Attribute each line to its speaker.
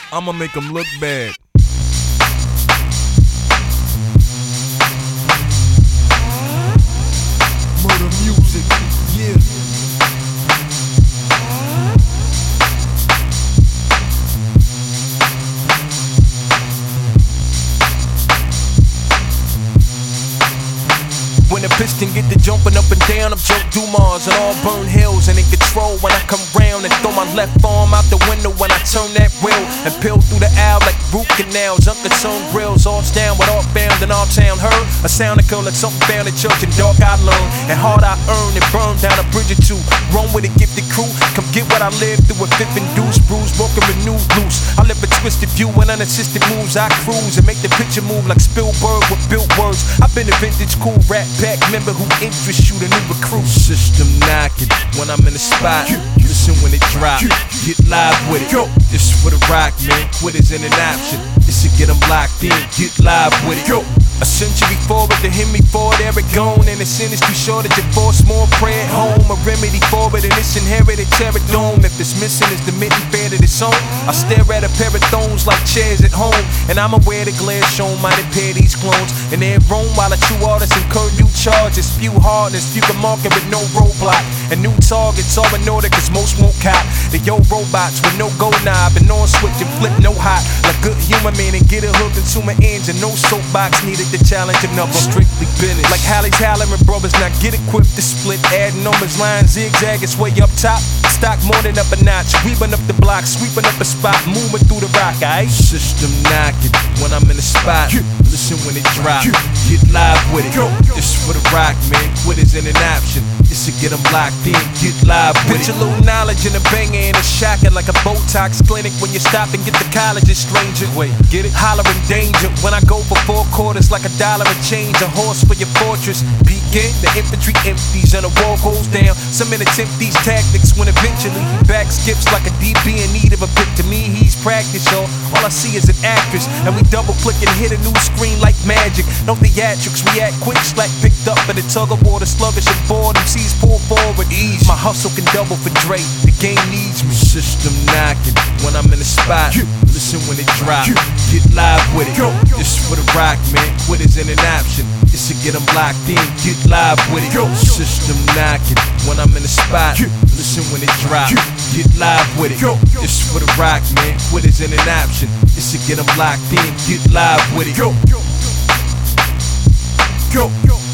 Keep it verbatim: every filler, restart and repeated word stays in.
Speaker 1: I'ma make them look bad. Murder music, yeah. When the piston get to jumping up and down, I'm Joe Dumars and all burn hills and in control when I come round and throw my left arm out the window when I turn that wheel and peel through the aisle like root canals, unconcerned grills, all down with all bound in our town. Heard a sound that like something found in church and dark I learned and hard I earned and burned down a bridge or two. Run with a gifted crew, come get what I lived through a fifth and deuce, bruise, broken, renewed, loose. I live a twisted view and unassisted moves. I cruise and make the picture move like Spielberg with built words. I've been a vintage cool rap back member who interests you, the new recruit. System knocking when I'm in the spot. Listen when it drop, get live with it. This for the rock, man. Quitters ain't an option. This to get them locked in, get live with it. A century forward to hit me for it, Eric gone. And the sin is too short that you force more prayer at home. A remedy for it and it's inherited terror dome. If it's missing is the mitten fair to the song. I stare at a pair of thrones like chairs at home. And I'm aware the glare shown might impair these clones. And they're roam while a true artist incur new charges. Few hardness, few can mark it with no roadblock. And new targets all in order cause most won't cop. The yo robots with no go knob and on switch and flip no hot. Like good human man and get it hooked into my engine. No soapbox needed to challenge another. Strictly business. Like Hallie Tyler and brothers, now get equipped to split. Adding numbers, line zigzag, it's way up top. Stock more than up a notch. Weaving up the block, sweeping up a spot, moving through the rock, aight? System knocking when I'm in the spot. Listen when it drop, get live with it. This for the rock, man. Quitters ain't an option. This to get them locked in, get live with it. Put your little knowledge in a banger and a shocking like a Botox clinic. When you stop and get the college, it's stranger. Wait, get it? Hollering danger when I go for four quarters like a dollar a change. A horse for your fortress. Begin, the infantry empties and the wall goes down. Some men attempt these tactics when eventually he back skips like a D B in need of a pick. To me, he's practice, y'all. All I see is an actress, and we double click and hit a new screen like magic. No theatrics, react quick, slack picked up in the tug of war. The sluggish and bored, M Cs pull forward, ease. My hustle can double for Dre, the game needs me. System knocking when I'm in the spot. Listen when it drop, get live with it. This for the rock, man. Quitters ain't an option. This to get them locked in, get live with it. System knocking when I'm in the spot. Listen when it drop, get live with it. This for the rock, man. Quitters ain't an option. This to get them locked in, get live with it. Go.